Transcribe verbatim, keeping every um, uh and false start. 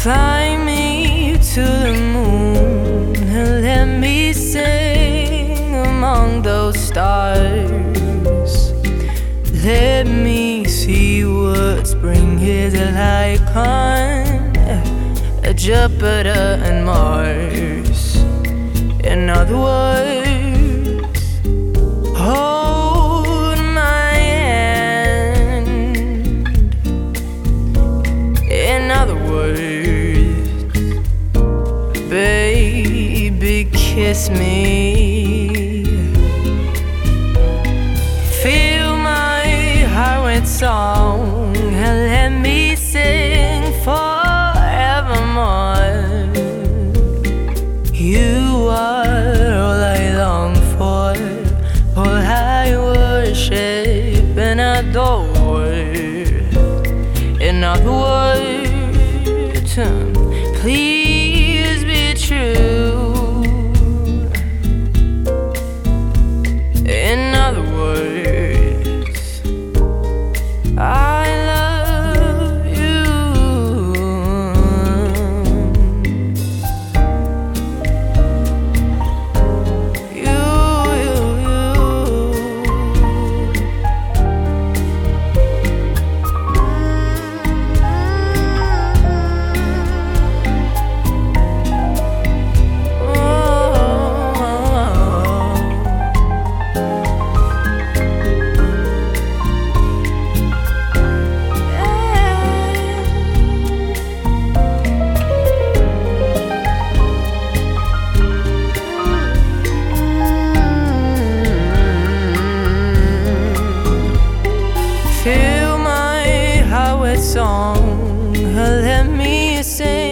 Fly me to the moon and let me sing among those stars. Let me see what spring is like on Jupiter and Mars. In other words, hold my hand. In other words, baby, kiss me. Fill my heart with song and let me sing forevermore. You are all I long for, all I worship and adore. In other words, please be true. In other words, I love you. You, you, fill my heart with song, let me sing